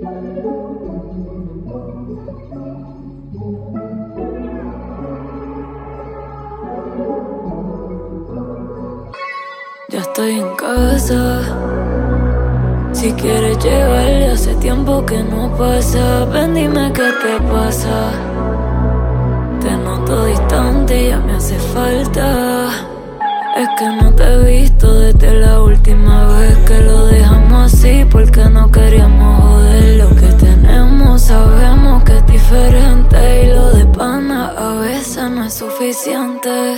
Ya estoy en casa. Si quieres llegar, hace tiempo que no pasa. Ven, dime qué te pasa. Te noto distante y ya me hace falta. Es que no te he visto desde la última vez que lo dejamos así, porque no queríamos joder. Lo que tenemos sabemos que es diferente, y lo de pana a veces no es suficiente.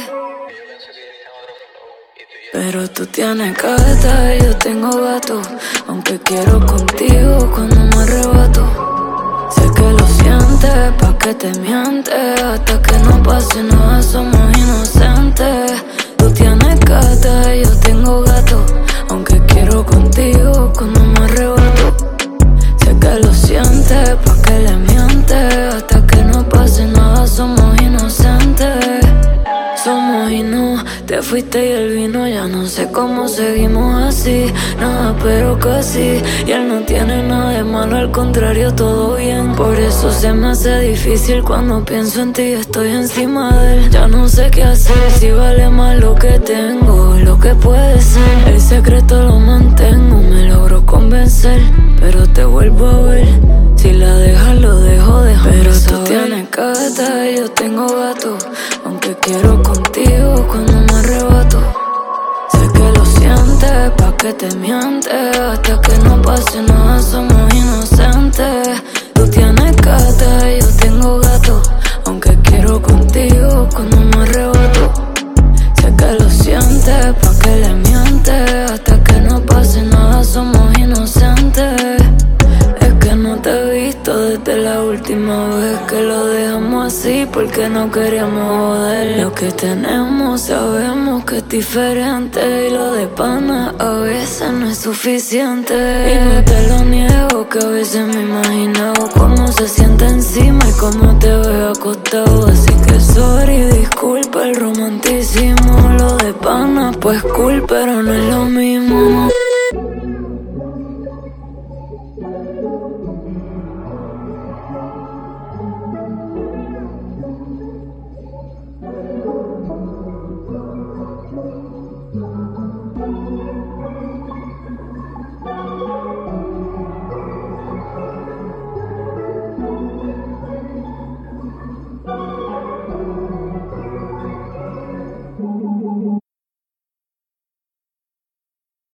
Pero tú tienes gata y yo tengo gato, aunque quiero contigo cuando me arrebato. Sé que lo sientes, pa' que te mientes, hasta que no pase nada somos inocentes. Tú tienes gata y yo tengo gato, aunque quiero contigo cuando me arrebato. Sé que lo sientes, pa' que le mientes, hasta que no pase nada somos inocentes. Somos y no, te fuiste y él vino, ya no sé cómo seguimos así. Nada pero casi, y él no tiene nada de malo, al contrario todo bien. Por eso se me hace difícil cuando pienso en ti, estoy encima de él. Ya no sé qué hacer, si vale más lo que tengo, lo que puede ser. El secreto lo mantengo, me logro convencer, pero te vuelvo a ver. Si la dejas lo dejo de joder. Pero tú tienes gata y yo tengo gato, aunque quiero contigo cuando me arrebato. Sé que lo sientes, pa' que te mientes, hasta que no pase nada somos inocentes. Tú tienes gata y yo tengo gato, aunque quiero contigo cuando me arrebato. Sé que lo sientes, pa' que le mientes, hasta que no pase nada somos inocentes. No te he visto desde la última vez que lo dejamos así, porque no queríamos joder. Lo que tenemos sabemos que es diferente, y lo de pana a veces no es suficiente. Y no te lo niego, que a veces me he imaginado cómo se siente encima y cómo te veo acostado. Así que sorry, disculpa el romanticismo. Lo de pana pues cool, pero no es lo mismo.